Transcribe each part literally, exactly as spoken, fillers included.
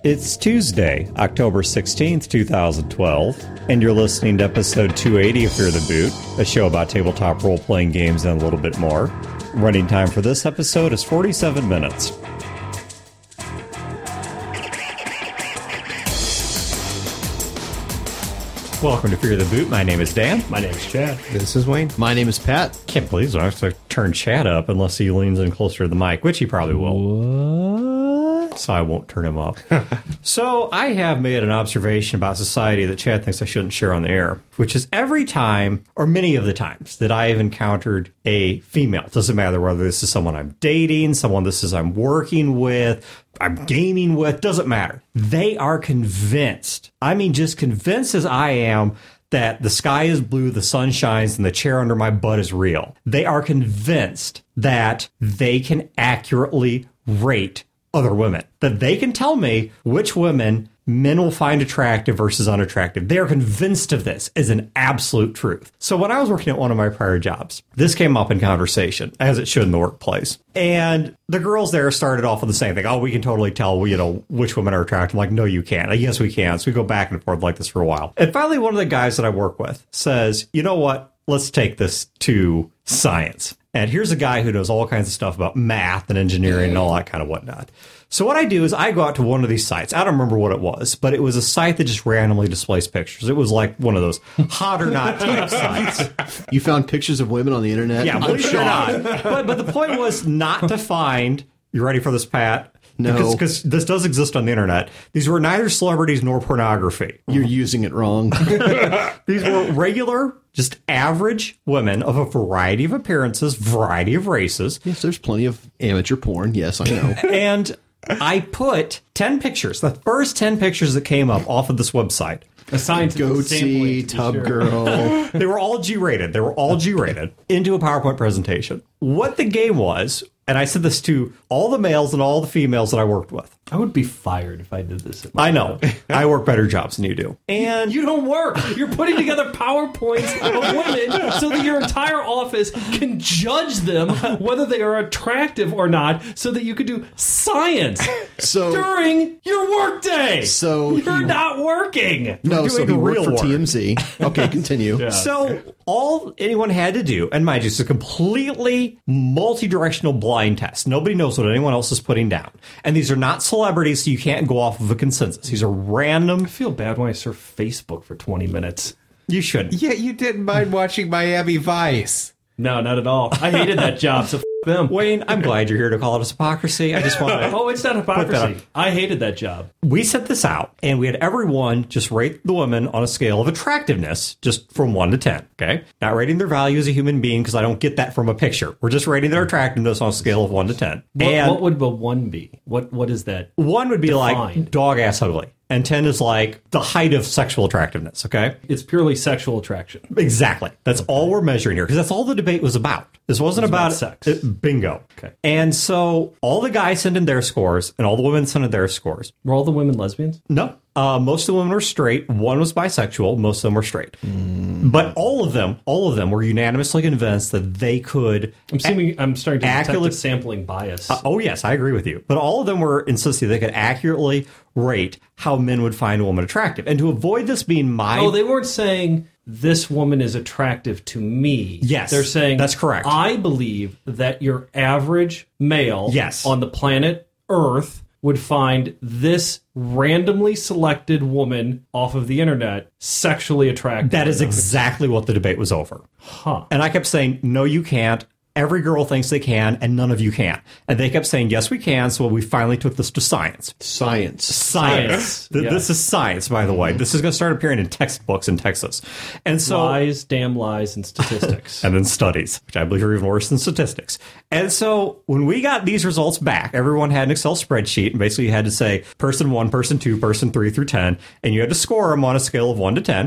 It's Tuesday, October sixteenth, twenty twelve, and you're listening to episode two eighty of Fear the Boot, a show about tabletop role-playing games and a little bit more. Running time for this episode is forty-seven minutes. Welcome to Fear the Boot. My name is Dan. My name is Chad. This is Wayne. My name is Pat. Can't believe I have to turn Chad up unless he leans in closer to the mic, which he probably will. What? So I won't turn him up. So I have made an observation about society that Chad thinks I shouldn't share on the air, which is every time, or many of the times, that I have encountered a female, doesn't matter whether this is someone I'm dating, someone this is I'm working with, I'm gaming with, doesn't matter. They are convinced, I mean just convinced as I am, that the sky is blue, the sun shines, and the chair under my butt is real. They are convinced that they can accurately rate other women, that they can tell me which women men will find attractive versus unattractive. They are convinced of this as an absolute truth. So when I was working at one of my prior jobs, this came up in conversation, as it should in the workplace. And the girls there started off with the same thing. Oh, we can totally tell, you know, which women are attractive. I'm like, no, you can't. Yes, we can. So we go back and forth like this for a while. And finally, one of the guys that I work with says, you know what? Let's take this to science. And here's a guy who knows all kinds of stuff about math and engineering and all that kind of whatnot. So what I do is I go out to one of these sites. I don't remember what it was, but it was a site that just randomly displays pictures. It was like one of those hot or not type sites. You found pictures of women on the internet? Yeah, believe it or not. But, but the point was not to find, you ready for this, Pat? No. Because this does exist on the internet. These were neither celebrities nor pornography. You're using it wrong. These were regular, just average women of a variety of appearances, variety of races. Yes, there's plenty of amateur porn. Yes, I know. And I put ten pictures, the first ten pictures that came up off of this website. A scientific goatee, tub sure. girl. They were all G-rated. They were all G-rated into a PowerPoint presentation. What the game was, and I said this to all the males and all the females that I worked with. I would be fired if I did this. At my I know. I work better jobs than you do. And you don't work. You're putting together PowerPoints of women so that your entire office can judge them whether they are attractive or not, so that you could do science So during your workday. So you're you, not working. No, so he worked real for work. T M Z. Okay, continue. Yeah. So all anyone had to do, and mind you, it's a completely multi-directional blind test. Nobody knows what anyone else is putting down. And these are not celebrities, so you can't go off of a consensus. These are random. I feel bad when I surf Facebook for twenty minutes. You shouldn't. Yeah, you didn't mind watching Miami Vice. No, not at all. I hated that job, so f*** them. Wayne, I'm glad you're here to call it hypocrisy. I just want to... Oh, it's not hypocrisy. I hated that job. We set this out, and we had everyone just rate the women on a scale of attractiveness, just from one to ten, okay? Not rating their value as a human being, because I don't get that from a picture. We're just rating their attractiveness on a scale of one to ten. What, and what would a one be? What What is that? one would be defined? like dog-ass ugly, and ten is like the height of sexual attractiveness, okay? It's purely sexual attraction. Exactly. That's all we're measuring here, because that's all the debate was about. This wasn't It was about, about sex. It, bingo. Okay. And so all the guys sent in their scores, and all the women sent in their scores. Were all the women lesbians? No. Uh, most of the women were straight. One was bisexual. Most of them were straight. Mm. But all of them, all of them were unanimously convinced that they could... I'm assuming I'm starting to detect accurate- a sampling bias. Uh, oh, yes, I agree with you. But all of them were insisting they could accurately rate how men would find a woman attractive. And to avoid this being my... oh, they weren't saying this woman is attractive to me. Yes, They're saying... that's correct. I believe that your average male Yes. on the planet Earth would find this randomly selected woman off of the internet sexually attractive. That is exactly what the debate was over. Huh. And I kept saying, no, you can't. Every girl thinks they can, and none of you can. And they kept saying, yes, we can. So we finally took this to science. Science. Science. Science. Th- Yeah. This is science, by the way. This is going to start appearing in textbooks in Texas. And so, Lies, damn lies, and statistics. and then studies, which I believe are even worse than statistics. And so when we got these results back, everyone had an Excel spreadsheet, and basically you had to say person one, person two, person three through ten, and you had to score them on a scale of one to ten.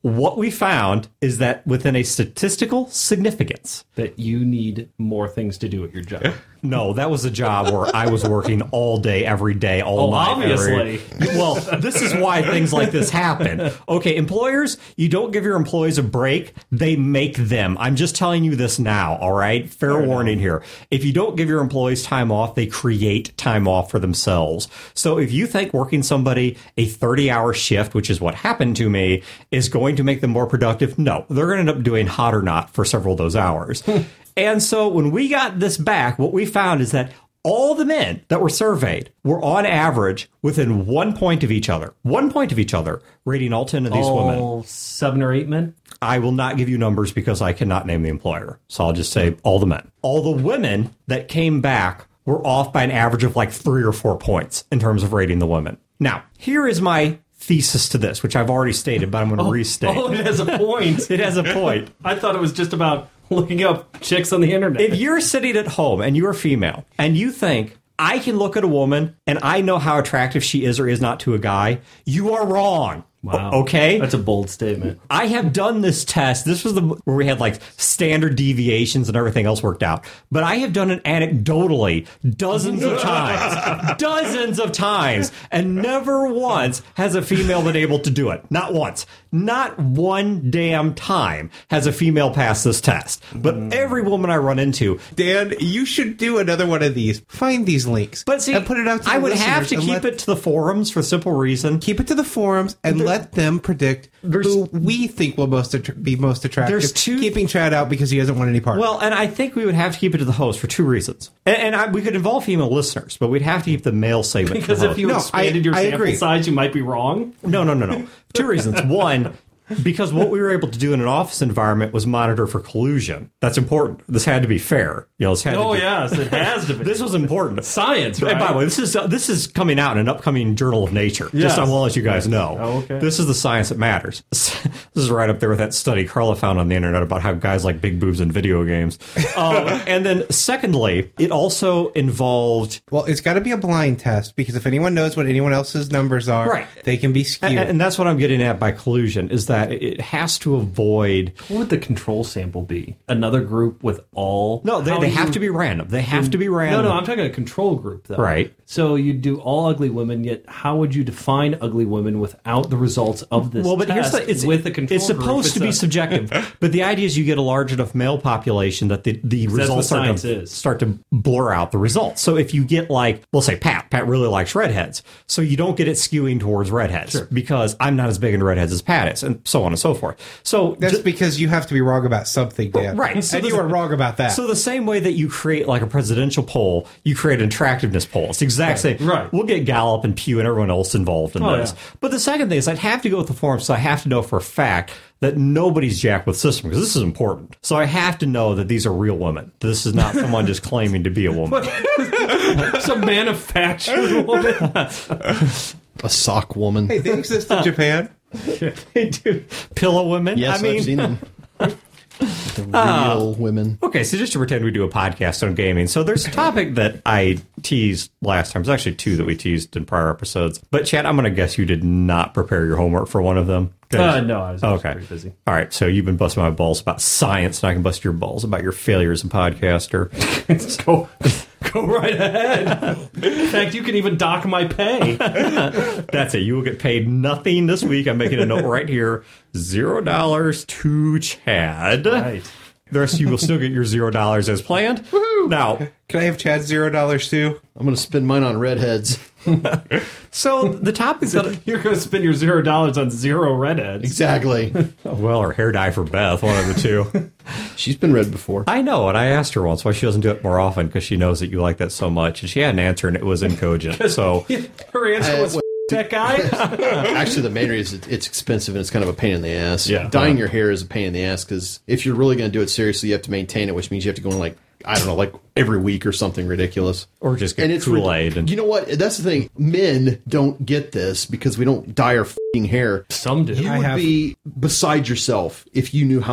what we found is that within a statistical significance, That you need more things to do at your job. no, that was a job where I was working all day, every day, all Oh, night. obviously. every- well, this is why things like this happen. Okay, employers, you don't give your employees a break, they make them. I'm just telling you this now, all right? Fair, Fair warning enough. here. If you don't give your employees time off, they create time off for themselves. So if you think working somebody a thirty-hour shift, which is what happened to me, is going to make them more productive, no. They're going to end up doing hot or not for several of those hours. And so when we got this back, what we found is that all the men that were surveyed were on average within one point of each other. One point of each other, rating all ten of these All women. seven or eight men? I will not give you numbers because I cannot name the employer. So I'll just say all the men. All the women that came back were off by an average of like three or four points in terms of rating the women. Now, here is my thesis to this, which I've already stated, but I'm going to restate. Oh, it has a point. It has a point. I thought it was just about looking up chicks on the internet. If you're sitting at home and you're female and you think, I can look at a woman and I know how attractive she is or is not to a guy, you are wrong. Wow. O- Okay? That's a bold statement. I have done this test. This was the where we had like standard deviations and everything else worked out. But I have done it anecdotally dozens of times. dozens of times. And never once has a female been able to do it. Not once. Not one damn time has a female passed this test. But every woman I run into. Dan, you should do another one of these. Find these links. But see, and put it out to I the would have listeners to and keep let- it to the forums for the simple reason. Keep it to the forums and let them predict who we think will most attr be most attractive. There's two- Keeping Chad out because he doesn't want any part. Well, and I think we would have to keep it to the host for two reasons. And, and I, we could involve female listeners, but we'd have to keep the male segment Because to the if host. you No, expanded I- your I sample agree. size, you might be wrong. No, no, no, no. Two reasons. One, because what we were able to do in an office environment was monitor for collusion. That's important. This had to be fair. You know, this had Oh, to be, yes, it has to be. This was important. Science, right? And by the way, this is uh, this is coming out in an upcoming Journal of Nature. Yes. Just I want to let you guys know. Oh, okay. This is the science that matters. This is right up there with that study Carla found on the internet about how guys like big boobs in video games. Um, and then, secondly, it also involved. well, it's got to be a blind test because if anyone knows what anyone else's numbers are, Right. they can be skewed. And, and that's what I'm getting at by collusion is that it has to avoid. What would the control sample be? Another group with all? No, they, How they do have you- to be random. They have to be No, random. no, I'm talking a control group, though. Right. So you do all ugly women, yet how would you define ugly women without the results of this Well, but here's test the it's with the control It's group? supposed to be a- subjective, but the idea is you get a large enough male population that the, the what results start science to is. start to blur out the results. So if you get like, we'll say Pat, Pat really likes redheads, so you don't get it skewing towards redheads because I'm not as big into redheads as Pat is, and so on and so forth. So That's ju- because you have to be wrong about something, Dan. Right. So and the- you are wrong about that. So the same way that you create like a presidential poll, you create an attractiveness poll. It's the exact same. Right. We'll get Gallup and Pew and everyone else involved in Oh, this. yeah. But the second thing is I'd have to go with the form, so I have to know for a fact that nobody's jacked with system because this is important. So I have to know that these are real women. This is not someone just claiming to be a woman. It's a manufactured woman. A sock woman. hey, they exist in Japan. They do. Pillow women. Yes, I mean, I've seen them. The real women. Okay, so just to pretend we do a podcast on gaming. So there's a topic that I teased last time. There's actually two that we teased in prior episodes. But Chad, I'm going to guess you did not prepare your homework for one of them. Uh, no, I was, I was Okay. pretty busy. All right, so you've been busting my balls about science, and I can bust your balls about your failures as a podcaster. Go, go right ahead. In fact, you can even dock my pay. That's it. You will get paid nothing this week. I'm making a note right here. Zero dollars to Chad. Right. The rest of you will still get your zero dollars as planned. Woohoo! Now, Can I have Chad's zero dollars too? I'm going to spend mine on redheads. so the topics that You're going to spend your zero dollars on zero redheads. Exactly. well, or hair dye for Beth, one of the two. She's been red before. I know, and I asked her once why she doesn't do it more often because she knows that you like that so much, and she had an answer, and it was incogent. So Her answer Uh, was, what- that guy? Actually, the main reason is it's expensive and it's kind of a pain in the ass. Yeah. Dyeing your hair is a pain in the ass because if you're really going to do it seriously, you have to maintain it, which means you have to go in like, I don't know, like every week or something ridiculous. or just get And it's Kool-Aid. And You know what? That's the thing. Men don't get this because we don't dye our f***ing hair. Some do. You I would have- be beside yourself if you knew how much it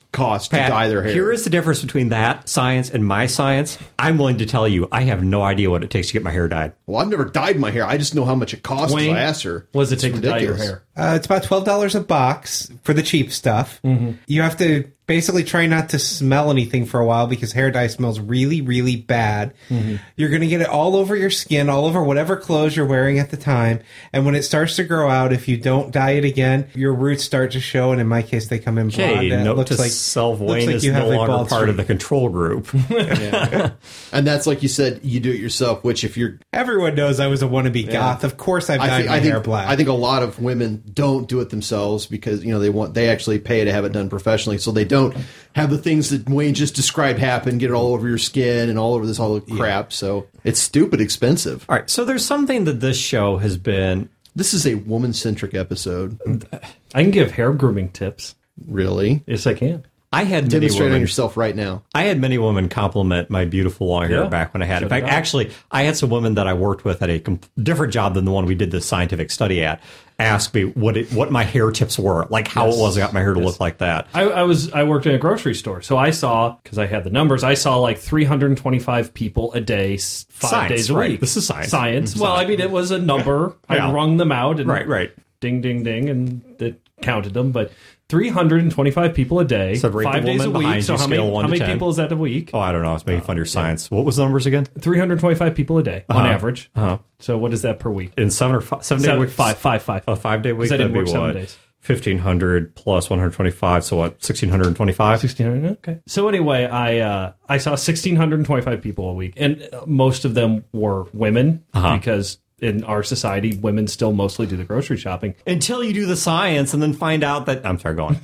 cost Pat, to dye their hair. Here is the difference between that science and my science. I'm willing to tell you, I have no idea what it takes to get my hair dyed. Well, I've never dyed my hair. I just know how much it costs. Wayne, I asked her. what does it It's take to dye your ridiculous. hair? Uh, it's about twelve dollars a box for the cheap stuff. Mm-hmm. You have to basically try not to smell anything for a while because hair dye smells really, really bad. Mm-hmm. You're going to get it all over your skin, all over whatever clothes you're wearing at the time. And when it starts to grow out, if you don't dye it again, your roots start to show. And in my case, they come in blonde. Okay, and it note looks to like, self, looks Wayne like is you have no a longer bald part of the streak. control group. Yeah. And that's like you said, you do it yourself, which if you're... Everyone knows I was a wannabe goth. Of course I've dyed I think, my I think, hair black. I think a lot of women don't do it themselves because, you know, they want they actually pay to have it done professionally. So they don't have the things that Wayne just described happen, get it all over your skin and all over this all crap. So it's stupid expensive. All right, so there's something that this show has been... This is a woman-centric episode. I can give hair grooming tips. Really? Yes, I can. I had many Demonstrate on women, yourself right now. I had many women compliment my beautiful long hair Yeah. back when I had it. In So fact, did I. actually, I had some women that I worked with at a com- different job than the one we did the scientific study at ask me what it, what my hair tips were, like how Yes. it was I got my hair to Yes. look like that. I, I was I worked in a grocery store, so I saw because I had the numbers. I saw like three hundred twenty-five people a day, s- five Science, days a right. week. This is science. Science. Well, I mean, it was a number. Yeah. I rung them out, and Right, right. ding, ding, ding, and it counted them. But three hundred twenty-five people a day, So rate the five days a woman week. behind So you, how many scale one how to many ten. people is that a week? Oh, I don't know. I was making fun of your science. What was the numbers again? three hundred twenty-five people a day on average. Uh-huh. So what is that per week? In seven or five, seven day Seven, week? five, five, five. A five day week? I didn't That'd be work seven what? days. fifteen hundred plus one hundred twenty-five, so what, sixteen hundred twenty-five? sixteen hundred. Okay. So anyway, I uh, I saw one thousand six hundred twenty-five people a week, and uh, most of them were women Uh-huh. because in our society, women still mostly do the grocery shopping. Until you do the science and then find out that... I'm sorry, go on.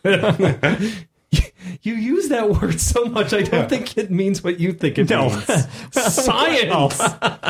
You use that word so much, I don't think it means what you think it No. means. Science!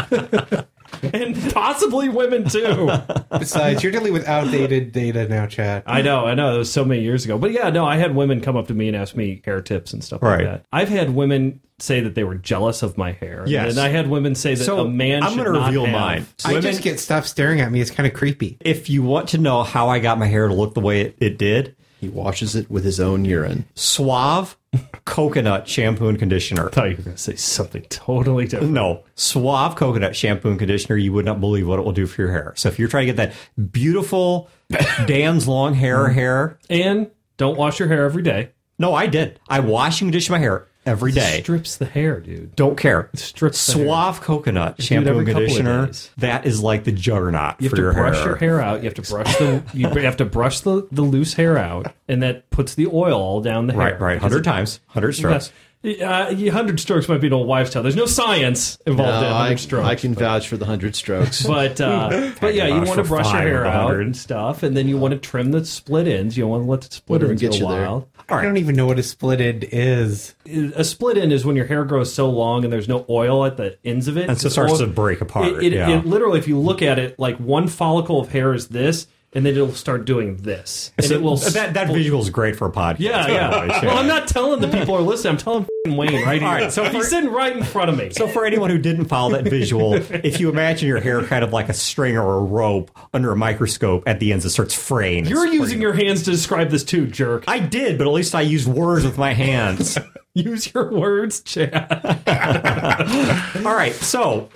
And possibly women, too. Besides, you're dealing with outdated data now, Chad. I know, I know. That was so many years ago. But yeah, no, I had women come up to me and ask me hair tips and stuff Right. like that. I've had women say that they were jealous of my hair. Yes. And I had women say that So a man I'm should gonna not reveal have- mine. I Women- just get stuff staring at me. It's kind of creepy. If you want to know how I got my hair to look the way it, it did, He washes it with his own urine. Suave coconut shampoo and conditioner. I thought you were going to say something totally different. No, Suave coconut shampoo and conditioner. You would not believe what it will do for your hair. So if you're trying to get that beautiful Dan's long hair hair, And don't wash your hair every day. no, I did. I wash and condition my hair every day. It strips the hair, dude. Don't care. strips the hair. Suave coconut do it shampoo every and couple of conditioner. days. That is like the juggernaut You have for to your brush hair. your hair out. You have to brush the you have to brush the, the loose hair out, and that puts the oil all down the hair. Right, right. Hundred times, hundred strokes. Uh, one hundred strokes might be an old wives' tale. There's no science involved No, in one I, hundred strokes. I can vouch for the hundred strokes. But uh, but yeah, you vouch want to for brush your five hair of the out hundred. and stuff, and then you want to trim the split ends. You don't want to let the split Whatever ends gets go you there. wild. I don't even know what a split end is. A split end is when your hair grows so long and there's no oil at the ends of it. And so it It's starts oil- to break apart. It, it, yeah. it literally, if you look at it, like one follicle of hair is this, and then it'll start doing this, and So it will. that that visual is great for a podcast. Yeah, yeah. Well, I'm not telling the people who are listening. I'm telling f***ing Wayne right here. All right, so he's for- sitting right in front of me. So for anyone who didn't follow that visual, if you imagine your hair kind of like a string or a rope under a microscope, at the ends it starts fraying. and You're spreading. using your hands to describe this too, jerk. I did, but at least I used words with my hands. Use your words, Chad. All right, so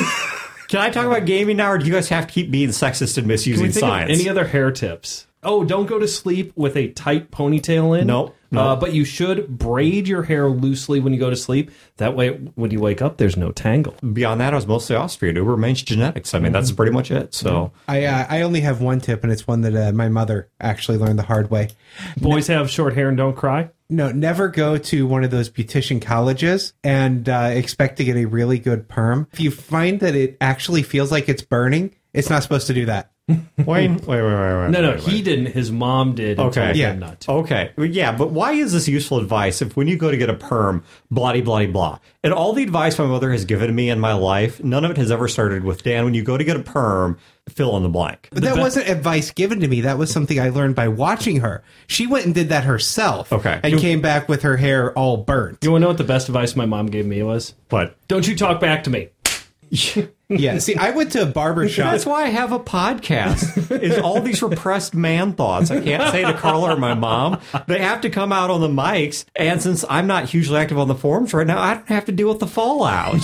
can I talk about gaming now, or do you guys have to keep being sexist and Can we misusing think science? of any other hair tips? Oh, don't go to sleep with a tight ponytail in. No, no. Uh, but you should braid your hair loosely when you go to sleep. That way, when you wake up, there's no tangle. Beyond that, I was mostly Austrian. Uber Mensch genetics. I mean, that's pretty much it. So I uh, I only have one tip, and it's one that uh, my mother actually learned the hard way. Boys have short hair and don't cry. No, never go to one of those beautician colleges and uh, expect to get a really good perm. If you find that it actually feels like it's burning, it's not supposed to do that. Wayne, wait, wait, wait, wait. No, no, wait, he wait. didn't. His mom did. and Okay. told Yeah. him not to. Okay. Well, yeah, but why is this useful advice if when you go to get a perm, blah, blah, blah, and all the advice my mother has given me in my life, none of it has ever started with, Dan, when you go to get a perm, fill in the blank. But that wasn't advice given to me. That was something I learned by watching her. She went and did that herself. Okay. And You- came back with her hair all burnt. You want to know what the best advice my mom gave me was? But Don't you talk back to me. Yeah, see, I went to a barber shop. That's why I have a podcast, is all these repressed man thoughts I can't say to Carla or my mom. They have to come out on the mics, and since I'm not hugely active on the forums right now, I don't have to deal with the fallout.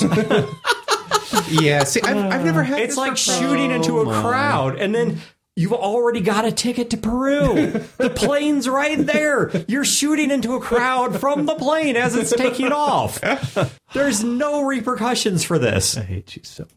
Yeah, see, I've, I've never had It's this like for- shooting into a crowd, and then you've already got a ticket to Peru. The plane's right there. You're shooting into a crowd from the plane as it's taking off. There's no repercussions for this. I hate you so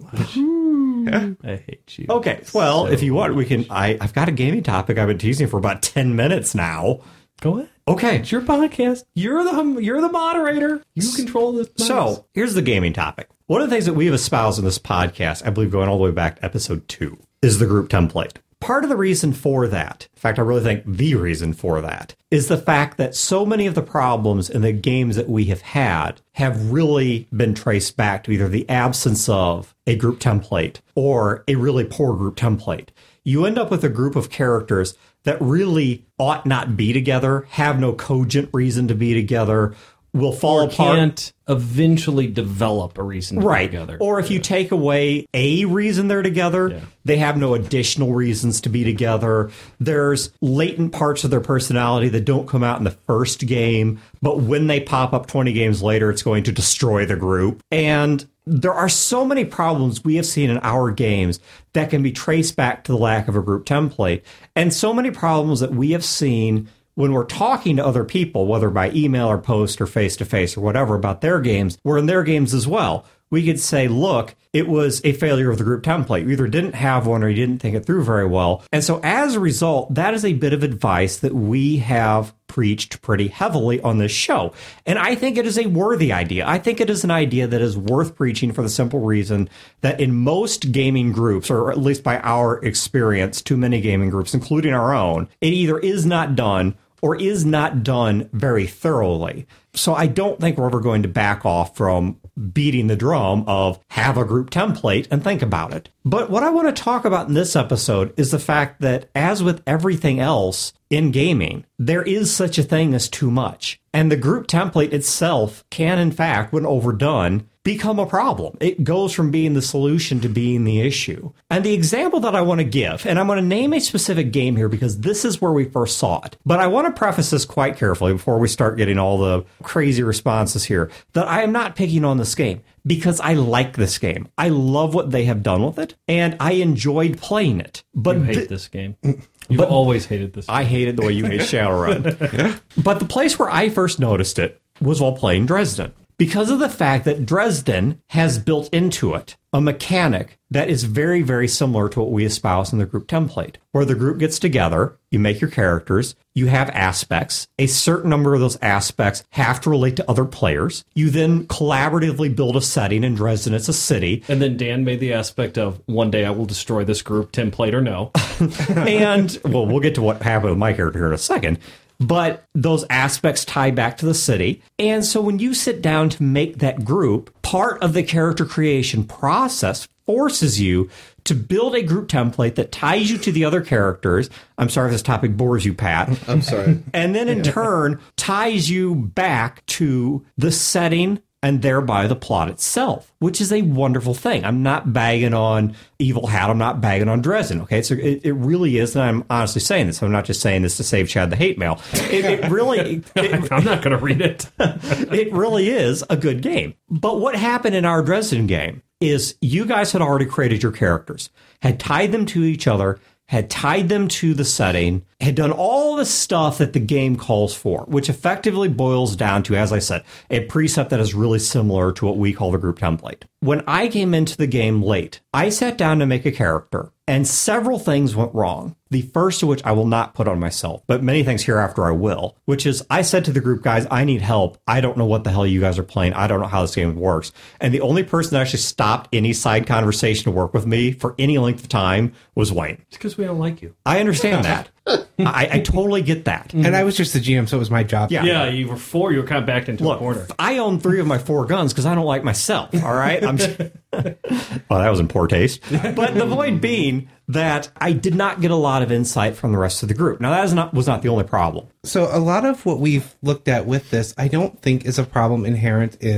much. I hate you. Okay, well, so if you want, we can. I, I've got a gaming topic I've been teasing for about ten minutes now. Go ahead. Okay, It's your podcast. You're the you're the moderator. You control this. so here's the gaming topic. One of the things that we've espoused in this podcast, I believe going all the way back to episode two, is the group template. Part of the reason for that, in fact, I really think the reason for that, is the fact that so many of the problems in the games that we have had have really been traced back to either the absence of a group template or a really poor group template. You end up with a group of characters that really ought not be together, have no cogent reason to be together, will fall or apart. can't eventually develop a reason to Right. be together. Or if you take away a reason they're together, Yeah. they have no additional reasons to be together. There's latent parts of their personality that don't come out in the first game, but when they pop up twenty games later, it's going to destroy the group. And there are so many problems we have seen in our games that can be traced back to the lack of a group template. And so many problems that we have seen when we're talking to other people, whether by email or post or face-to-face or whatever about their games, we're in their games as well. We could say, look, it was a failure of the group template. You either didn't have one or you didn't think it through very well. And so as a result, that is a bit of advice that we have preached pretty heavily on this show. And I think it is a worthy idea. I think it is an idea that is worth preaching for the simple reason that in most gaming groups, or at least by our experience, too many gaming groups, including our own, it either is not done or is not done very thoroughly. So I don't think we're ever going to back off from beating the drum of have a group template and think about it. But what I want to talk about in this episode is the fact that, as with everything else in gaming, there is such a thing as too much. And the group template itself can, in fact, when overdone, become a problem. It goes from being the solution to being the issue. And the example that I want to give, and I'm going to name a specific game here because this is where we first saw it. But I want to preface this quite carefully before we start getting all the crazy responses here, that I am not picking on this game because I like this game. I love what they have done with it, and I enjoyed playing it. But you hate th- this game. You've always hated this game. I hated the way you hate Shadowrun. But the place where I first noticed it was while playing Dresden. Because of the fact that Dresden has built into it a mechanic that is very, very similar to what we espouse in the group template, where the group gets together, you make your characters, you have aspects, a certain number of those aspects have to relate to other players. You then collaboratively build a setting. In Dresden, it's a city. And then Dan made the aspect of one day I will destroy this group, template or no. And, well, we'll get to what happened with my character here in a second. But those aspects tie back to the city. And so when you sit down to make that group, part of the character creation process forces you to build a group template that ties you to the other characters. I'm sorry if this topic bores you, Pat. I'm sorry. And then in turn ties you back to the setting and thereby the plot itself, which is a wonderful thing. I'm not bagging on Evil Hat. I'm not bagging on Dresden. Okay, so it, it really is, and I'm honestly saying this. I'm not just saying this to save Chad the hate mail. It, it really, it, I'm not going to read it. it really is a good game. But what happened in our Dresden game is you guys had already created your characters, had tied them to each other, had tied them to the setting, had done all the stuff that the game calls for, which effectively boils down to, as I said, a precept that is really similar to what we call the group template. When I came into the game late, I sat down to make a character, and several things went wrong. The first of which I will not put on myself, but many things hereafter I will, which is I said to the group, guys, I need help. I don't know what the hell you guys are playing. I don't know how this game works. And the only person that actually stopped any side conversation to work with me for any length of time was Wayne. It's because we don't like you. I understand that. I, I totally get that. And I was just the G M, so it was my job. Yeah. Yeah, you were four. You were kind of backed into Look, a corner. I own three of my four guns because I don't like myself. All right. I'm just, well, that was in poor taste. But the point being that I did not get a lot of insight from the rest of the group. Now, that is not was not the only problem. So a lot of what we've looked at with this, I don't think is a problem inherent in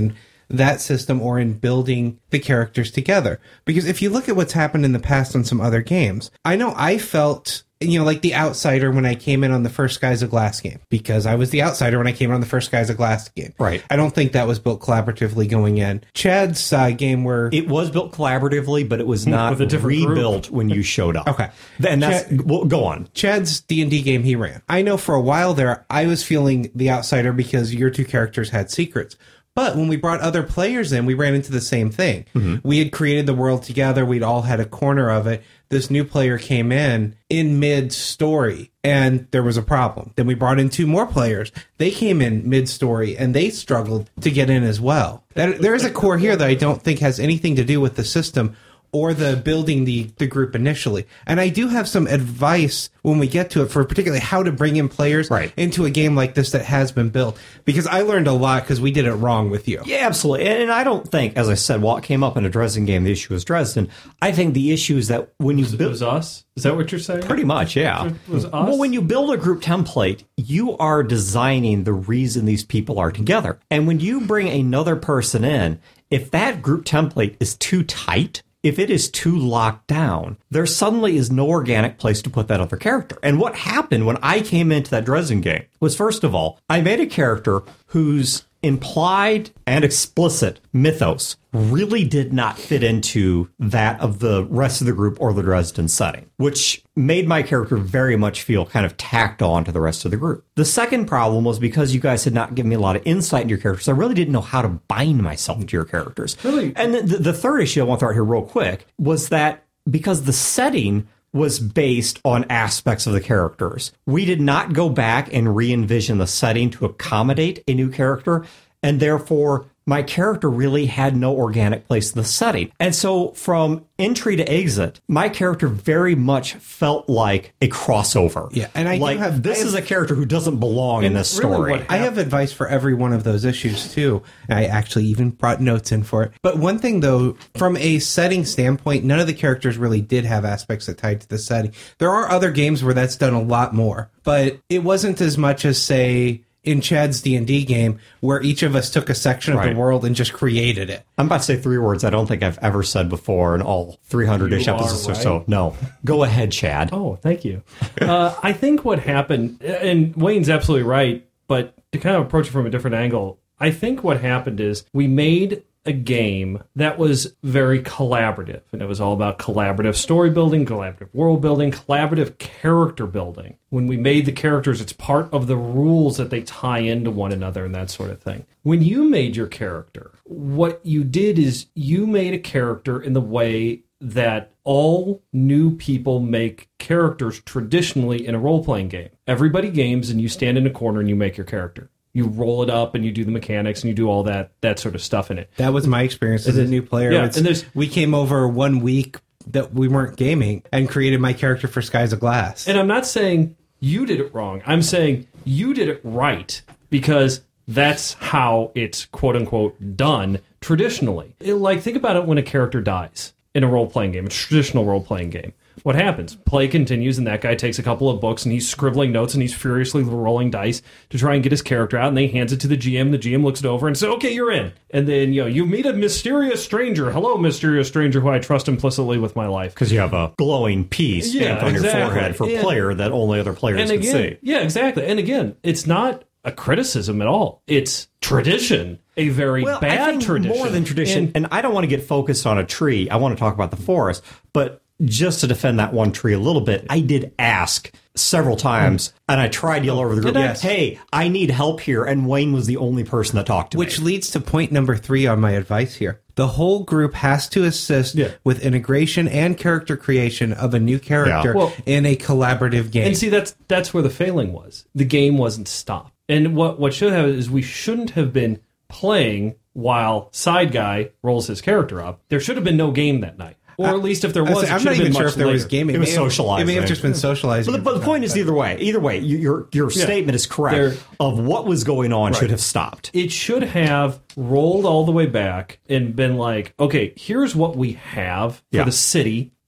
that system or in building the characters together. Because if you look at what's happened in the past on some other games, I know I felt, you know, like the outsider when I came in on the first Skies of Glass game, because I was the outsider when I came in on the first Skies of Glass game. Right. I don't think that was built collaboratively going in. Chad's uh, game where... It was built collaboratively, but it was not With a different group. rebuilt when you showed up. Okay. And that's... Chad- well, go on. Chad's D and D game he ran. I know for a while there, I was feeling the outsider because your two characters had secrets. But when we brought other players in, we ran into the same thing. Mm-hmm. We had created the world together. We'd all had a corner of it. This new player came in in mid-story, and there was a problem. Then we brought in two more players. They came in mid-story, and they struggled to get in as well. There is a core here that I don't think has anything to do with the system or the building the, the group initially. And I do have some advice when we get to it for particularly how to bring in players right. into a game like this that has been built. Because I learned a lot because we did it wrong with you. Yeah, absolutely. And I don't think, as I said, while it came up in a Dresden game, the issue was Dresden. I think the issue is that when you It build... was us? Is that what you're saying? Pretty much, yeah. It was us? Well, when you build a group template, you are designing the reason these people are together. And when you bring another person in, if that group template is too tight... If it is too locked down, there suddenly is no organic place to put that other character. And what happened when I came into that Dresden game was, first of all, I made a character whose implied and explicit mythos really did not fit into that of the rest of the group or the Dresden setting, which made my character very much feel kind of tacked on to the rest of the group. The second problem was because you guys had not given me a lot of insight into your characters, I really didn't know how to bind myself to your characters. Really? And the, the third issue I want to throw out here real quick was that because the setting was based on aspects of the characters, we did not go back and re-envision the setting to accommodate a new character, and therefore my character really had no organic place in the setting. And so from entry to exit, my character very much felt like a crossover. Yeah, and I do like have- this I have- is a character who doesn't belong in And this really story. what I have advice for every one of those issues, too. I actually even brought notes in for it. But one thing, though, from a setting standpoint, none of the characters really did have aspects that tied to the setting. There are other games where that's done a lot more. But it wasn't as much as, say... in Chad's D and D game, where each of us took a section of Right. the world and just created it. I'm about to say three words I don't think I've ever said before in all three hundred-ish You are episodes or right. so. No. Go ahead, Chad. Oh, thank you. uh, I think what happened, and Wayne's absolutely right, but to kind of approach it from a different angle, I think what happened is we made a game that was very collaborative, and it was all about collaborative story building, collaborative world building, collaborative character building. When we made the characters, it's part of the rules that they tie into one another and that sort of thing. When you made your character, what you did is you made a character in the way that all new people make characters traditionally in a role-playing game. Everybody games, and you stand in a corner and you make your character. You roll it up and you do the mechanics and you do all that that sort of stuff in it. That was my experience as a new player. Yeah, It's- and there's- we came over one week that we weren't gaming and created my character for Skies of Glass. And I'm not saying you did it wrong. I'm saying you did it right because that's how it's quote unquote done traditionally. It, like, think about it when a character dies in a role playing game, a traditional role playing game. What happens? Play continues, and that guy takes a couple of books, and he's scribbling notes, and he's furiously rolling dice to try and get his character out, and they hands it to the G M. The G M looks it over and says, okay, you're in. And then, you know, you meet a mysterious stranger. Hello, mysterious stranger who I trust implicitly with my life. Because you have a glowing piece Yeah, stamped on exactly. your forehead for And- player that only other players And can again, see. yeah, exactly. And again, it's not a criticism at all. It's tradition, a very Well, bad I think tradition. more than tradition. And- And, I don't want to get focused on a tree. I want to talk about the forest. But just to defend that one tree a little bit, I did ask several times, and I tried to yell over the group, Yes. hey, I need help here. And Wayne was the only person that talked to Which me. leads to point number three on my advice here. The whole group has to assist Yeah. with integration and character creation of a new character Yeah. Well- in a collaborative game. And see, that's that's where the failing was. The game wasn't stopped. And what what should have is we shouldn't have been playing while side guy rolls his character up. There should have been no game that night, or at least if there I was, say, it I'm should not have even been sure much if there was later. gaming. It was may have- socializing. It may have just been socializing. But, but the point is, either way, either way, you, your your statement is correct. There- of what was going on should have stopped. It should have rolled all the way back and been like, okay, here's what we have for Yeah. the city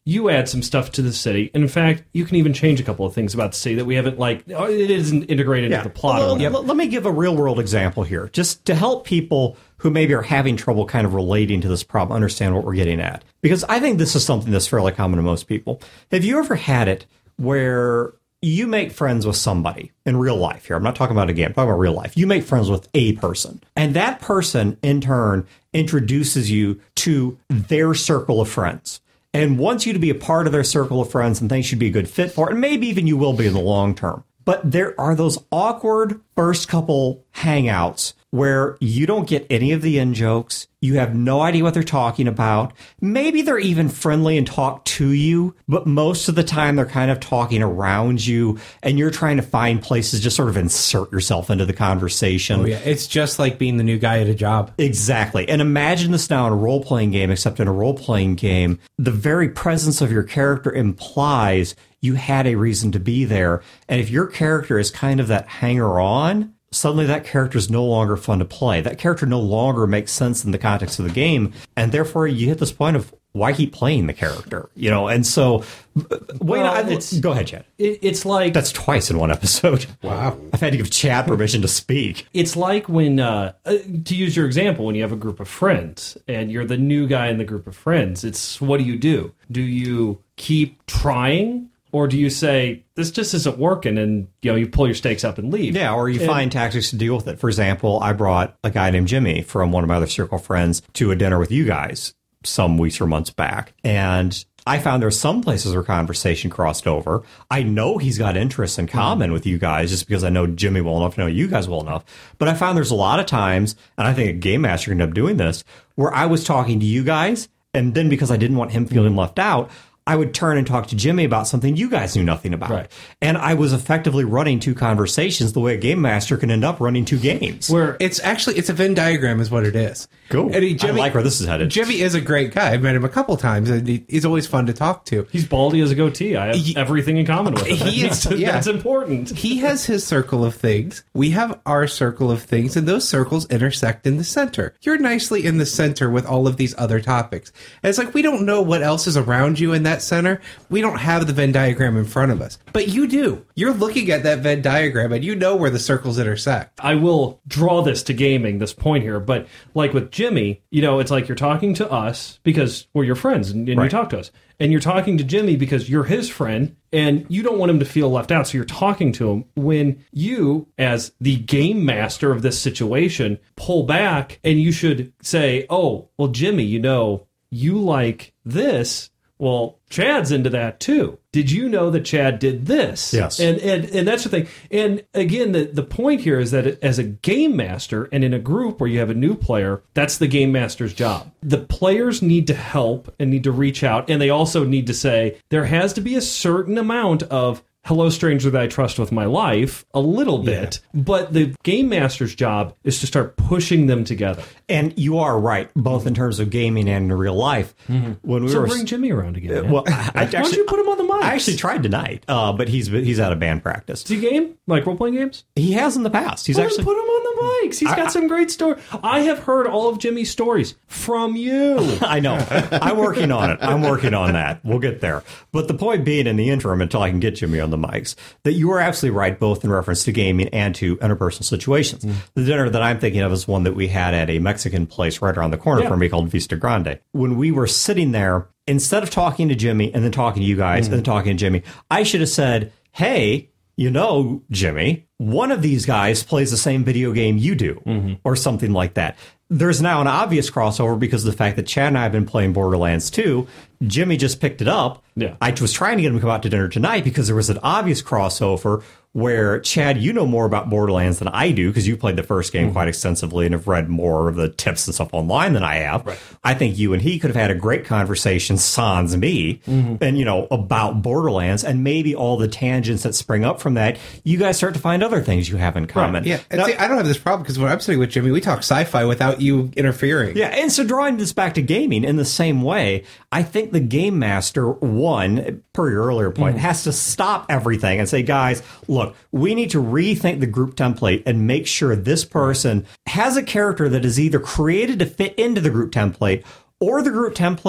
you add some stuff to the city. And in fact, you can even change a couple of things about the city that we haven't, like, it isn't integrated into the plot. Well, or whatever. let, let me give a real world example here, just to help people who maybe are having trouble kind of relating to this problem understand what we're getting at. Because I think this is something that's fairly common to most people. Have you ever had it where you make friends with somebody in real life here? I'm not talking about a game, I'm talking about real life. You make friends with a person, and that person, in turn, introduces you to their circle of friends and wants you to be a part of their circle of friends and thinks you'd be a good fit for it, and maybe even you will be in the long term. But there are those awkward first couple hangouts where you don't get any of the in-jokes. You have no idea what they're talking about. Maybe they're even friendly and talk to you, but most of the time they're kind of talking around you, and you're trying to find places to just sort of insert yourself into the conversation. Oh, yeah. It's just like being the new guy at a job. Exactly. And imagine this now in a role-playing game, except in a role-playing game, the very presence of your character implies you had a reason to be there. And if your character is kind of that hanger-on, suddenly that character is no longer fun to play. That character no longer makes sense in the context of the game, and therefore you hit this point of, why keep playing the character? You know, and so, Wayne, Well, I, it's- go ahead, Chad. It, it's like That's twice in one episode. Wow. I've had to give Chad permission to speak. it's like when, uh, uh, to use your example, when you have a group of friends and you're the new guy in the group of friends, it's what do you do? Do you keep trying? Or do you say, this just isn't working, and you know you pull your stakes up and leave? Yeah, or you And- find tactics to deal with it. For example, I brought a guy named Jimmy from one of my other circle friends to a dinner with you guys some weeks or months back. And I found there were some places where conversation crossed over. I know he's got interests in common mm-hmm. with you guys just because I know Jimmy well enough to know you guys well enough. But I found there's a lot of times, and I think a game master can end up doing this, where I was talking to you guys, and then because I didn't want him feeling left out, I would turn and talk to Jimmy about something you guys knew nothing about. Right. And I was effectively running two conversations the way a game master can end up running two games. Where It's actually, it's a Venn diagram is what it is. Cool. And he- I like where this is headed. Jimmy is a great guy. I've met him a couple times, and he, he's always fun to talk to. he's baldy as a goatee. I have He- everything in common with him. He is- that's, yeah. that's important. He has his circle of things. We have our circle of things, and those circles intersect in the center. You're nicely in the center with all of these other topics. And it's like, we don't know what else is around you in that center. We don't have the Venn diagram in front of us. But you do. You're looking at that Venn diagram, and you know where the circles intersect. I will draw this to gaming, this point here, but like with Jimmy, you know, it's like you're talking to us because we're your friends and, and you Right. talk to us. And you're talking to Jimmy because you're his friend and you don't want him to feel left out. So you're talking to him when you, as the game master of this situation, pull back and you should say, oh, well, Jimmy, you know, you like this. Well, Chad's into that too. Did you know that Chad did this? Yes. And and and that's the thing. And again, the, the point here is that as a game master and in a group where you have a new player, that's the game master's job. The players need to help and need to reach out, and they also need to say there has to be a certain amount of hello, stranger that I trust with my life, a little bit. But the game master's job is to start pushing them together. And you are right, both in terms of gaming and in real life. When we So were bring Jimmy around again. man. well, I, I Why don't actually you put him on the mic? I actually tried tonight, uh, but he's he's out of band practice. Does he game? Like role-playing games? He has in the past. He's Well, actually then put him on the mics. He's I- got some great stories. I have heard all of Jimmy's stories from you. I know. I'm working on it. I'm working on that. We'll get there. But the point being, in the interim, until I can get Jimmy on the mics, that you are absolutely right, both in reference to gaming and to interpersonal situations. Mm. The dinner that I'm thinking of is one that we had at a Mexican place right around the corner Yeah. from me called Vista Grande. When we were sitting there, instead of talking to Jimmy and then talking to you guys mm. and then talking to Jimmy, I should have said, hey, you know, Jimmy, one of these guys plays the same video game you do, mm-hmm. or something like that. There's now an obvious crossover because of the fact that Chad and I have been playing Borderlands two. Jimmy just picked it up. Yeah. I was trying to get him to come out to dinner tonight because there was an obvious crossover where, Chad, you know more about Borderlands than I do because you played the first game mm-hmm. quite extensively and have read more of the tips and stuff online than I have. Right. I think you and he could have had a great conversation, sans me, mm-hmm. and, you know, about Borderlands, and maybe all the tangents that spring up from that, you guys start to find other things you have in common. Right. Yeah, and Now, see, I don't have this problem because when I'm sitting with Jimmy, we talk sci-fi without you interfering. Yeah, and so drawing this back to gaming in the same way, I think the game master, one, per your earlier point, mm. has to stop everything and say, guys, look, we need to rethink the group template and make sure this person has a character that is either created to fit into the group template or the group template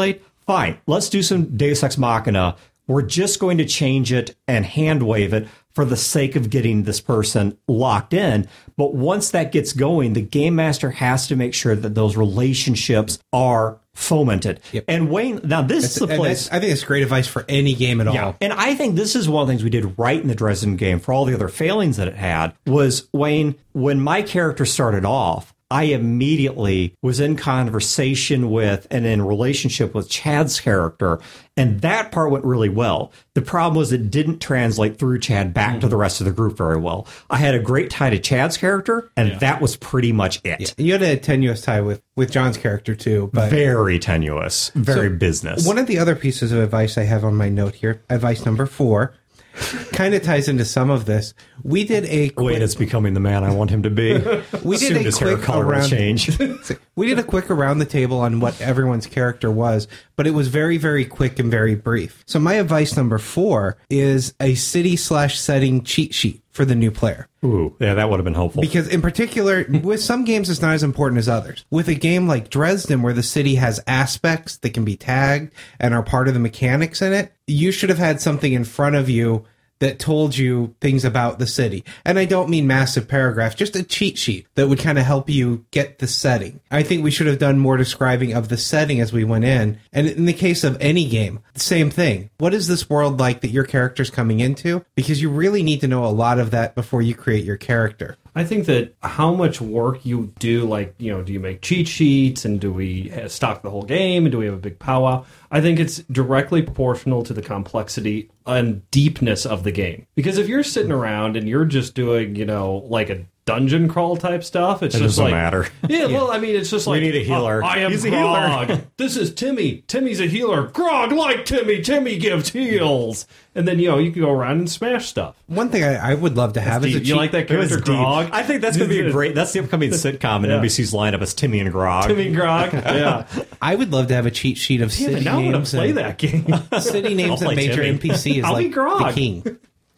fine, let's do some Deus Ex Machina. We're just going to change it and hand wave it for the sake of getting this person locked in. But once that gets going, the game master has to make sure that those relationships are fomented. Yep. And Wayne, now this is the And place. that's- I think it's great advice for any game at all. Yeah. And I think this is one of the things we did right in the Dresden game for all the other failings that it had was, Wayne, when my character started off, I immediately was in conversation with and in relationship with Chad's character, and that part went really well. The problem was it didn't translate through Chad back to the rest of the group very well. I had a great tie to Chad's character, and Yeah. that was pretty much it. You had a tenuous tie with, with John's character, too. But Very tenuous, very So, business. one of the other pieces of advice I have on my note here, advice number four, kind of ties into some of this. We did a quick, Wayne is becoming the man I want him to be. we did Soon a his hair quick color will around change. we did a quick around the table on what everyone's character was, but it was very, very quick and very brief. So my advice number four is a city slash setting cheat sheet for the new player. Ooh, yeah, that would have been helpful. Because in particular, with some games, it's not as important as others. With a game like Dresden, where the city has aspects that can be tagged and are part of the mechanics in it, you should have had something in front of you that told you things about the city. And I don't mean massive paragraphs, just a cheat sheet that would kind of help you get the setting. I think we should have done more describing of the setting as we went in. And in the case of any game, same thing. What is this world like that your character's coming into? Because you really need to know a lot of that before you create your character. I think that how much work you do, like, you know, do you make cheat sheets and do we stock the whole game and do we have a big powwow? I think it's directly proportional to the complexity and deepness of the game. Because if you're sitting around and you're just doing, you know, like a dungeon crawl type stuff, it's It just doesn't like matter. Yeah, well, I mean, it's just like need a healer. uh, I am He's a healer. Grog. This is Timmy. Timmy's a healer. Grog like Timmy. Timmy gives heals. And then, you know, you can go around and smash stuff. One thing I, I would love to have is a Deep. cheat. You like that It was character, deep. Grog? I think that's going to be a great. That's the upcoming sitcom in Yeah. N B C's lineup is Timmy and Grog. Timmy Grog. Yeah. I would love to have a cheat sheet of Damn city it, now I'm going names to play and that game. city names I'll and play major Timmy. N P C is I'll be like Grog. the king.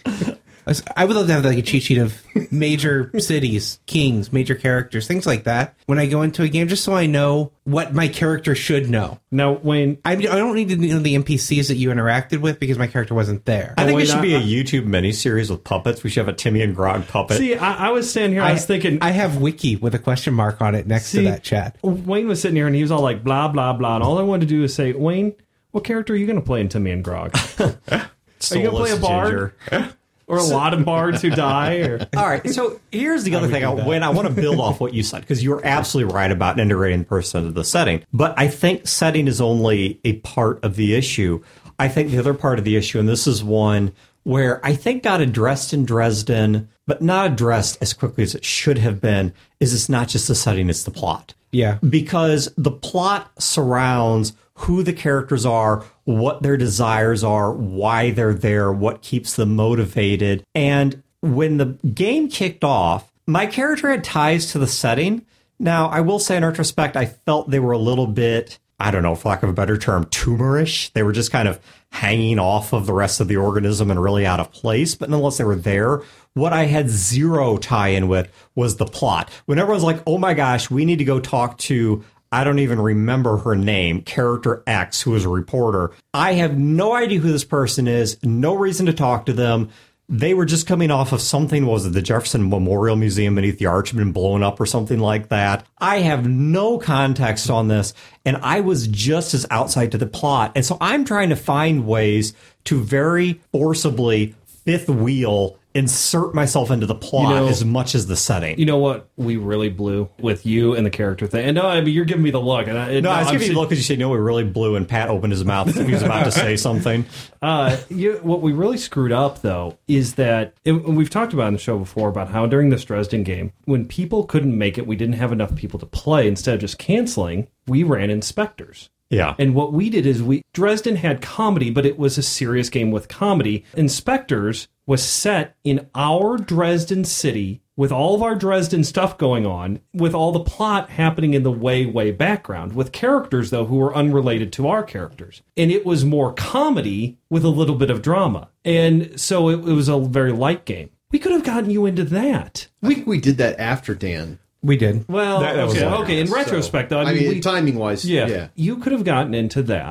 I would love to have like a cheat sheet of major cities, kings, major characters, things like that when I go into a game, just so I know what my character should know. Now, Wayne, I, I don't need to know the N P Cs that you interacted with because my character wasn't there. I think wait, it should be I- a YouTube miniseries with puppets. We should have a Timmy and Grog puppet. see, I, I was standing here, I, was thinking, I have wiki with a question mark on it next see, to that chat. Wayne was sitting here and he was all like, blah, blah, blah. And all I wanted to do is say, Wayne, what character are you going to play in Timmy and Grog? Are you going to play a bard? Ginger. Or a lot of bards who die? Or All right, so here's the other thing. I, when I want to build off what you said, because you're absolutely right about integrating the person into the setting. But I think setting is only a part of the issue. I think the other part of the issue, and this is one where I think got addressed in Dresden, but not addressed as quickly as it should have been, is it's not just the setting, it's the plot. Yeah. Because the plot surrounds who the characters are, what their desires are, why they're there, what keeps them motivated. And when the game kicked off, my character had ties to the setting. Now, I will say in retrospect, I felt they were a little bit, I don't know, for lack of a better term, tumorish. They were just kind of hanging off of the rest of the organism and really out of place. But nonetheless, they were there. What I had zero tie-in with was the plot. When everyone's like, oh my gosh, we need to go talk to, I don't even remember her name, character X, who is a reporter. I have no idea who this person is, no reason to talk to them. They were just coming off of something, what was it, the Jefferson Memorial Museum beneath the arch had been blown up or something like that. I have no context on this, and I was just as outside to the plot. And so I'm trying to find ways to very forcibly fifth wheel insert myself into the plot You know- as much as the setting. you know what we really blew with you and the character thing? And no, I mean, you're giving me the look. And I, and No, I was I'm giving you sit- a look because you said, no, we really blew, and Pat opened his mouth as if he was about to say something. Uh, you, what we really screwed up, though, is that and we've talked about in the show before about how during this Dresden game, when people couldn't make it, we didn't have enough people to play. Instead of just canceling, we ran inspectors. Yeah. And what we did is we Dresden had comedy, but it was a serious game with comedy. Inspectors was set in our Dresden city with all of our Dresden stuff going on, with all the plot happening in the way, way background, with characters, though, who were unrelated to our characters. And it was more comedy with a little bit of drama. And so it, it was a very light game. We could have gotten you into that. I think we did that after Dan. We did. Well, That- that was okay, long. okay. In So, retrospect, though, I I mean, mean, we- timing wise, yeah, yeah. you could have gotten into that.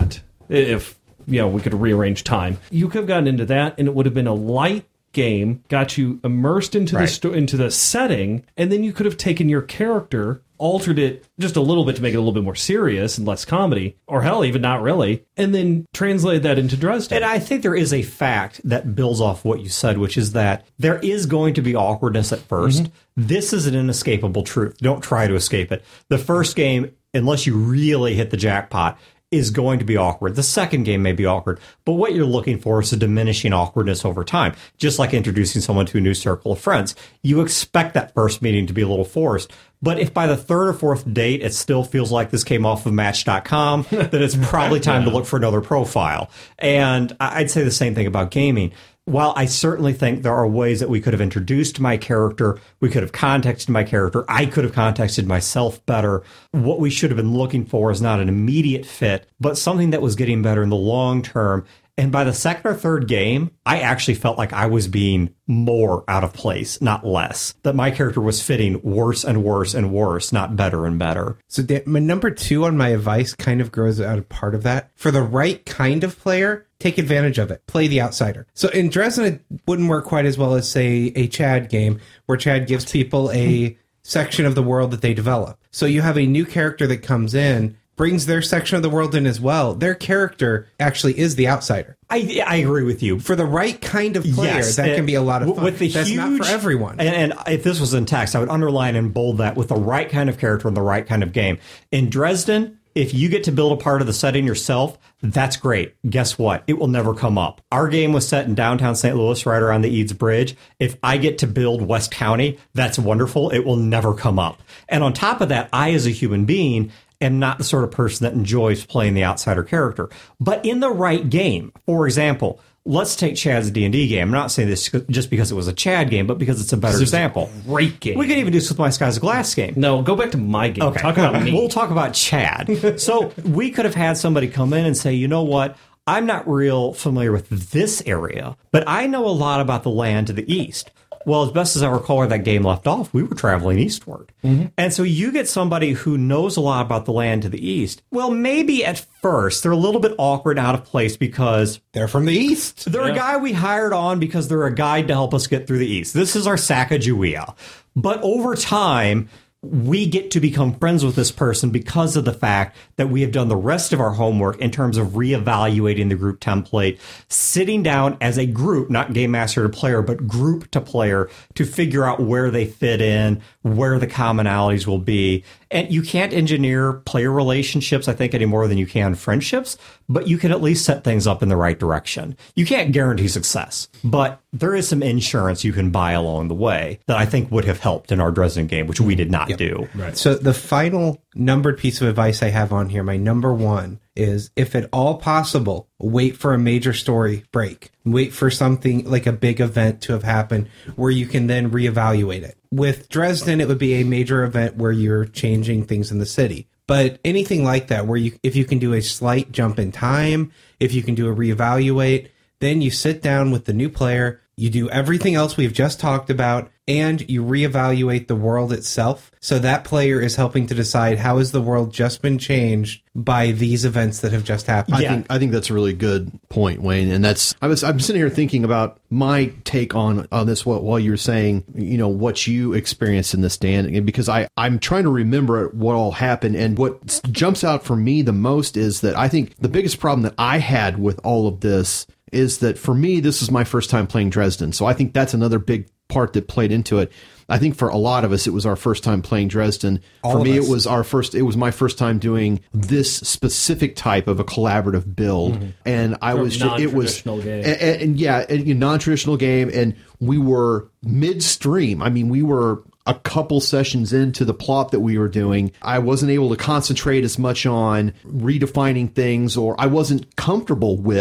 if you know we could rearrange time. You could have gotten into that, and it would have been a light game, got you immersed into Right. the sto- into the setting, and then you could have taken your character, altered it just a little bit to make it a little bit more serious and less comedy, or hell, even not really, and then translated that into Dresden. And I think there is a fact that builds off what you said, which is that there is going to be awkwardness at first. Mm-hmm. This is an inescapable truth. Don't try to escape it. The first game, unless you really hit the jackpot, is going to be awkward. The second game may be awkward, but what you're looking for is a diminishing awkwardness over time. Just like introducing someone to a new circle of friends. You expect that first meeting to be a little forced, but if by the third or fourth date it still feels like this came off of Match dot com, then it's probably time yeah. to look for another profile. And I'd say the same thing about gaming. While I certainly think there are ways that we could have introduced my character, we could have contexted my character, I could have contexted myself better, what we should have been looking for is not an immediate fit, but something that was getting better in the long term. And by the second or third game, I actually felt like I was being more out of place, not less. That my character was fitting worse and worse and worse, not better and better. So Dan, my number two on my advice kind of grows out of part of that. For the right kind of player, take advantage of it. Play the outsider. So in Dresden, it wouldn't work quite as well as, say, a Chad game, where Chad gives people a section of the world that they develop. So you have a new character that comes in, brings their section of the world in as well. Their character actually is the outsider. I, I agree with you. For the right kind of player, yes, that can be a lot of fun. With the That's huge, not for everyone. And, and if this was in text, I would underline and bold that with the right kind of character and the right kind of game. In Dresden, if you get to build a part of the setting yourself, that's great. Guess what? It will never come up. Our game was set in downtown Saint Louis, right around the Eads Bridge. If I get to build West County, that's wonderful. It will never come up. And on top of that, I, as a human being, am not the sort of person that enjoys playing the outsider character. But in the right game, for example, let's take Chad's D and D game. I'm not saying this just because it was a Chad game, but because it's a better example. A great game. We could even do this with My Skies of Glass game. No, go back to my game. Okay. Talk about me. We'll talk about Chad. So we could have had somebody come in and say, you know what? I'm not real familiar with this area, but I know a lot about the land to the east. Well, as best as I recall where that game left off, we were traveling eastward. Mm-hmm. And so you get somebody who knows a lot about the land to the east. Well, maybe at first they're a little bit awkward, out of place because they're from the east. They're yeah. a guy we hired on because they're a guide to help us get through the east. This is our Sacagawea. But over time, we get to become friends with this person because of the fact that we have done the rest of our homework in terms of reevaluating the group template, sitting down as a group, not game master to player, but group to player, to figure out where they fit in, where the commonalities will be. And you can't engineer player relationships, I think, any more than you can friendships, but you can at least set things up in the right direction. You can't guarantee success, but there is some insurance you can buy along the way that I think would have helped in our Dresden game, which we did not yep. do. Right. So the final numbered piece of advice I have on here, my number one, is if at all possible, wait for a major story break. Wait for something like a big event to have happened where you can then reevaluate it. With Dresden, it would be a major event where you're changing things in the city. But anything like that, where you, if you can do a slight jump in time, if you can do a reevaluate, then you sit down with the new player, you do everything else we've just talked about, and you reevaluate the world itself. So that player is helping to decide how has the world just been changed by these events that have just happened. I Yeah. think I think that's a really good point, Wayne. And that's I was I'm sitting here thinking about my take on on this while, while you're saying, you know, what you experienced in this, Dan, and because I I'm trying to remember what all happened, and what jumps out for me the most is that I think the biggest problem that I had with all of this is that for me, this is my first time playing Dresden. So I think that's another big part that played into it. I think for a lot of us, it was our first time playing Dresden. All for of me, us. it was our first, it was my first time doing this specific type of a collaborative build. Mm-hmm. And I Sort of was, just, it was, non-traditional game. and, and, and yeah, a, a non-traditional game. And we were midstream. I mean, we were a couple sessions into the plot that we were doing. I wasn't able to concentrate as much on redefining things, or I wasn't comfortable with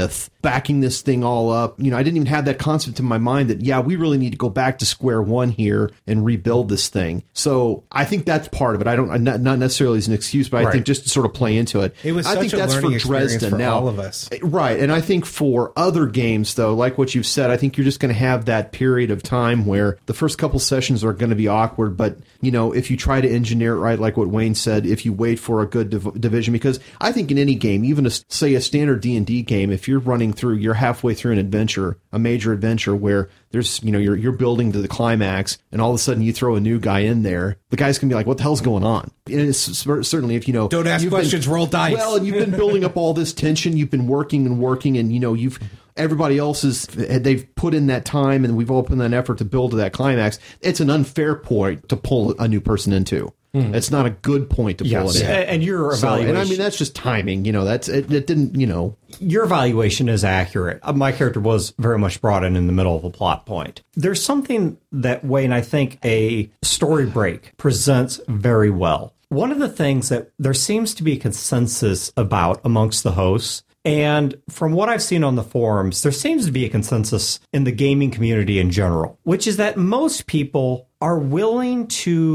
backing this thing all up. You know, I didn't even have that concept in my mind that, yeah, we really need to go back to square one here and rebuild this thing. So I think that's part of it. I don't, not, not necessarily as an excuse, but I Right. think just to sort of play into it. It was I such think a that's learning for experience Dresden for now. all of us. Right. And I think for other games, though, like what you've said, I think you're just going to have that period of time where the first couple sessions are going to be awkward. But, you know, if you try to engineer it right, like what Wayne said, if you wait for a good div- division, because I think in any game, even a, say a standard D and D game, if you're running through, you're halfway through an adventure, a major adventure where there's, you know, you're, you're building to the climax and all of a sudden you throw a new guy in there, the guy's going to be like, what the hell's going on? And it's certainly if, you know, Don't ask you've questions, been, roll dice. Well, and you've been building up all this tension. You've been working and working, and you know you've everybody else is they've put in that time, and we've all put in that effort to build to that climax. It's an unfair point to pull a new person into. Mm. It's not a good point to pull Yes, it in. and your So, evaluation. and I mean that's just timing. You know, that's it, it. Didn't you know? Your evaluation is accurate. Uh, My character was very much brought in in the middle of a plot point. There's something that Wayne, I think, a story break presents very well. One of the things that there seems to be a consensus about amongst the hosts, and from what I've seen on the forums, there seems to be a consensus in the gaming community in general, which is that most people are willing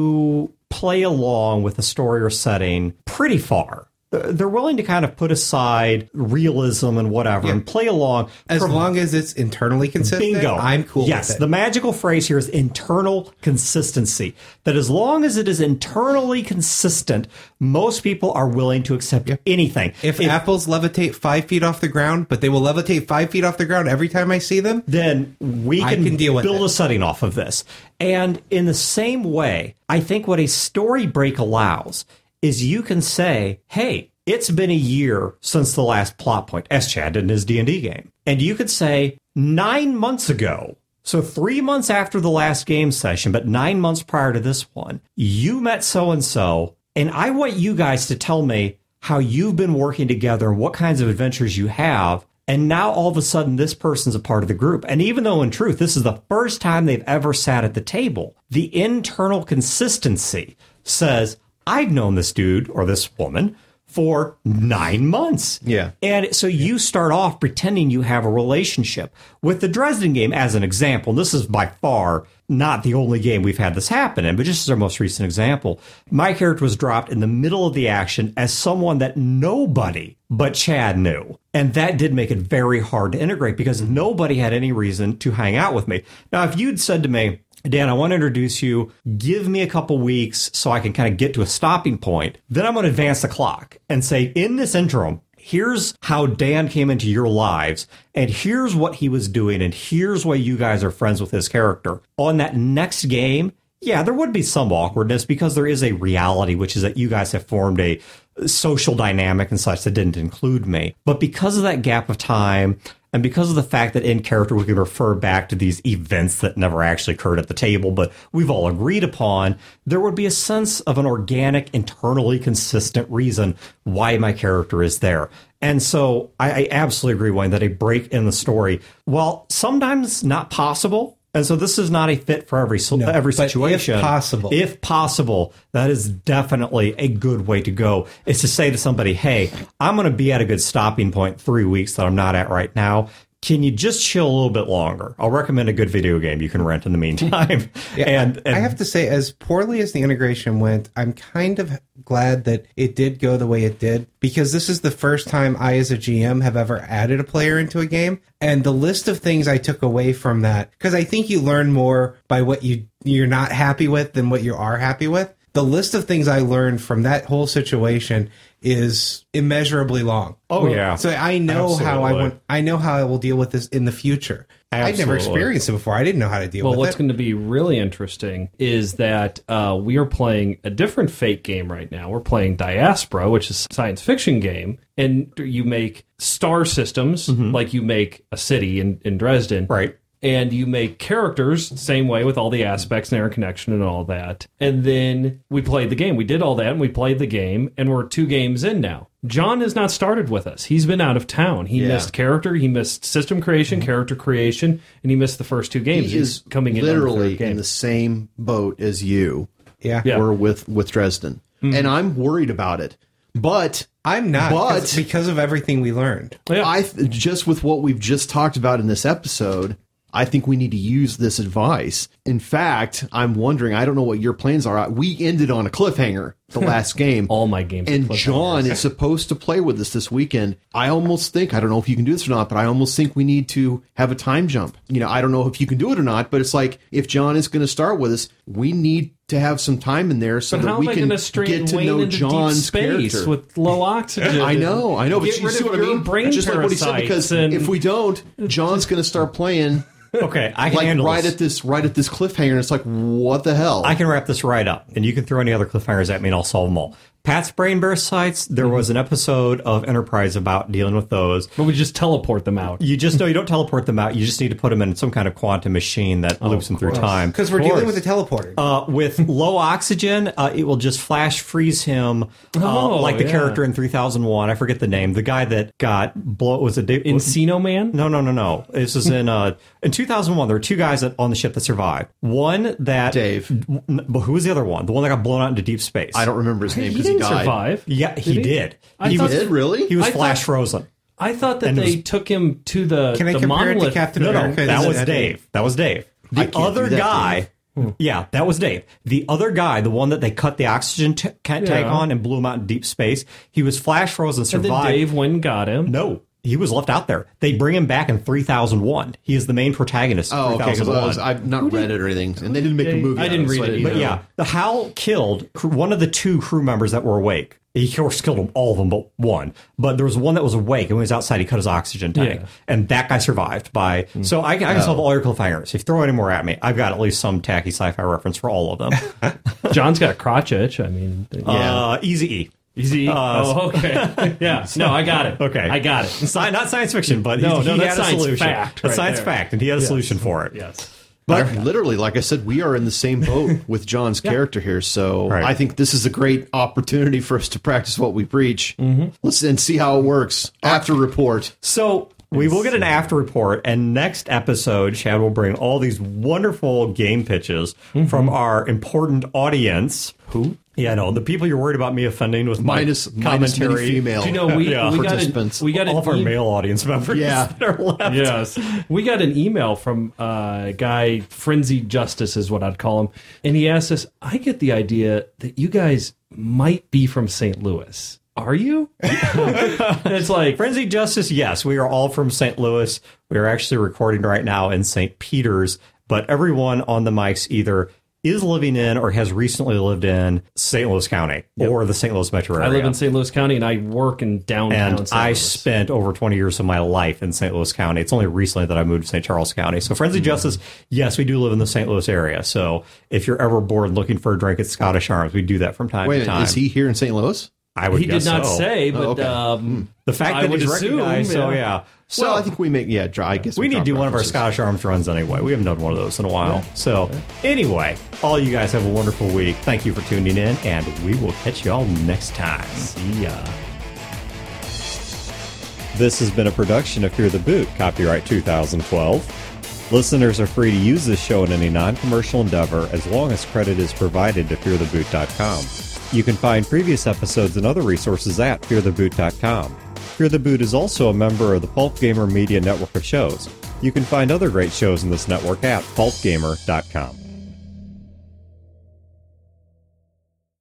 to play along with a story or setting pretty far. They're willing to kind of put aside realism and whatever Yeah. and play along. As Pro- long as it's internally consistent, Bingo. I'm cool Yes, with it. the magical phrase here is internal consistency. That as long as it is internally consistent, most people are willing to accept anything. If, apples levitate five feet off the ground, but they will levitate five feet off the ground every time I see them, then we I can, can deal with build it. a setting off of this. And in the same way, I think what a story break allows is you can say, hey, it's been a year since the last plot point, as Chad did in his D and D game. And you could say, nine months ago, so three months after the last game session, but nine months prior to this one, you met so-and-so, and I want you guys to tell me how you've been working together and what kinds of adventures you have. And now all of a sudden, this person's a part of the group. And even though in truth, this is the first time they've ever sat at the table, the internal consistency says, I've known this dude or this woman for nine months. Yeah. And so you start off pretending you have a relationship. With the Dresden game, as an example, and this is by far not the only game we've had this happen in, but just as our most recent example, my character was dropped in the middle of the action as someone that nobody but Chad knew. And that did make it very hard to integrate because nobody had any reason to hang out with me. Now, if you'd said to me, Dan, I want to introduce you. Give me a couple weeks so I can kind of get to a stopping point. Then I'm going to advance the clock and say, in this interim, here's how Dan came into your lives, and here's what he was doing, and here's why you guys are friends with his character. On that next game, yeah, there would be some awkwardness because there is a reality, which is that you guys have formed a social dynamic and such that didn't include me. But because of that gap of time, and because of the fact that in character we can refer back to these events that never actually occurred at the table, but we've all agreed upon, there would be a sense of an organic, internally consistent reason why my character is there. And so I, I absolutely agree, Wayne, that a break in the story, while sometimes not possible, and so this is not a fit for every No, every but situation. if possible. If possible, that is definitely a good way to go, is to say to somebody, hey, I'm going to be at a good stopping point three weeks that I'm not at right now. Can you just chill a little bit longer? I'll recommend a good video game you can rent in the meantime. Yeah, and, and I have to say, as poorly as the integration went, I'm kind of glad that it did go the way it did, because this is the first time I, as a G M, have ever added a player into a game. And the list of things I took away from that, because I think you learn more by what you, you're not happy with than what you are happy with. The list of things I learned from that whole situation is immeasurably long. Oh, yeah. So I know how I Absolutely. want. I know how I will deal with this in the future. I'd never Absolutely. experienced it before. I didn't know how to deal Well, with what's it. going to be really interesting is that uh, we are playing a different Fate game right now. We're playing Diaspora, which is a science fiction game, and you make star systems like you make a city in, in Dresden. Right. And you make characters same way with all the aspects and interconnection and all that. And then we played the game. We did all that and we played the game, and we're two games in now. John has not started with us. He's been out of town. He Yeah. missed character, he missed system creation, character creation, and he missed the first two games. He He's is coming in on the literally third game. in the same boat as you Yeah. Yeah. were with with Dresden, and I'm worried about it. But I'm not, But- 'cause- because of everything we learned. Yeah. I th- just with what we've just talked about in this episode, I think we need to use this advice. In fact, I'm wondering, I don't know what your plans are. We ended on a cliffhanger the last game. All my games. are And cliffhangers. John is supposed to play with us this weekend. I almost think, I don't know if you can do this or not, but I almost think we need to have a time jump. You know, I don't know if you can do it or not, but it's like if John is going to start with us, we need to have some time in there so But that how we am I can going to strain get to Wayne know into John's deep space character. with low oxygen? I know, I know, but Get you rid see of what I your mean? brain Just like what he said, because parasites and- if we don't, John's going to start playing Okay, I can like handle right this. at this right at this cliffhanger, and it's like, what the hell? I can wrap this right up, and you can throw any other cliffhangers at me, and I'll solve them all. Pat's brain parasites, there Mm-hmm. was an episode of Enterprise about dealing with those. But we just teleport them out. You just know you don't teleport them out. You just need to put them in some kind of quantum machine that loops them through course. time. Because we're dealing with the teleporter. Uh, with low oxygen, uh, it will just flash freeze him, uh, Oh, like the yeah. character in three thousand one. I forget the name. The guy that got blow was it Dave? Encino Man? No, no, no, no. This is in uh, in two thousand one. There were two guys that, on the ship that survived. One that Dave. N- But who was the other one? The one that got blown out into deep space. I don't remember his name He because he, didn't died. survive. Yeah, he, he? did. I he thought- was Did really? he was I flash thought- frozen. I thought that And it they was- took him to the, Can I the compare it to monolith. Captain No, no, America? that Is was that Dave. That was Dave. I The can't other do that, guy, yeah, that was Dave. The other guy, the one that they cut the oxygen t- ca- tag Yeah. on and blew him out in deep space, he was flash frozen, And then survived. Dave went and got him. No, he was left out there. They bring him back in three thousand one. He is the main protagonist of Oh, okay. Because three thousand one. I've not read it or anything, and they didn't make a movie. I out didn't of it, read so it didn't either. But know. yeah, the Hal killed cr- one of the two crew members that were awake. He of course killed them, all of them but one. But there was one that was awake, and when he was outside, he cut his oxygen tank, Yeah. and that guy survived. By so I, I can solve all your cliffhangers. If you throw any more at me, I've got at least some tacky sci-fi reference for all of them. John's got crotch itch. I mean, uh, Easy E. easy. Uh, oh, okay. Yeah. No, I got it. Okay, I got it. Sci- not science fiction, but No, he, no, he that's had a science solution. fact That's right science there. fact, and he had a Yes. solution for it. Yes. But literally, like I said, we are in the same boat with John's character here. So Right. I think this is a great opportunity for us to practice what we preach. Mm-hmm. Let's and see how it works after report. So we will get an after report, and next episode, Chad will bring all these wonderful game pitches from our important audience. Who? Yeah, no, the people you're worried about me offending with Minus, my minus commentary. many female. Do you know we Yeah. we got an, participants. we got all an of our e- male audience members Yeah. that are left. Yes, we got an email from uh, a guy, Frenzied Justice is what I'd call him, and he asked us. I get the idea that you guys might be from Saint Louis. Are you? And it's like Frenzied Justice, yes, we are all from Saint Louis. We are actually recording right now in Saint Peter's, but everyone on the mics either is living in or has recently lived in Saint Louis County or the Saint Louis metro I area. live in Saint Louis County and I work in downtown. and Saint I Louis. spent over twenty years of my life in Saint Louis County. It's only recently that I moved to Saint Charles County. So, Frenzied Justice, yes, we do live in the Saint Louis area. So, if you're ever bored looking for a drink at Scottish Arms, we do that from time Wait a to minute, time. is he here in Saint Louis? I would He did guess not so. say, but Oh, okay. um, The fact I that would he's assume, recognized, so yeah. yeah. So, well, I think we make yeah. dry- I guess we need to drop do one of our references. Scottish Arms runs anyway. We haven't done one of those in a while. So, anyway, all you guys have a wonderful week. Thank you for tuning in, and we will catch you all next time. See ya. This has been a production of Fear the Boot, copyright two thousand twelve. Listeners are free to use this show in any non-commercial endeavor as long as credit is provided to fear the boot dot com. You can find previous episodes and other resources at fear the boot dot com. Fear the Boot is also a member of the Pulp Gamer Media network of shows. You can find other great shows in this network at pulp gamer dot com.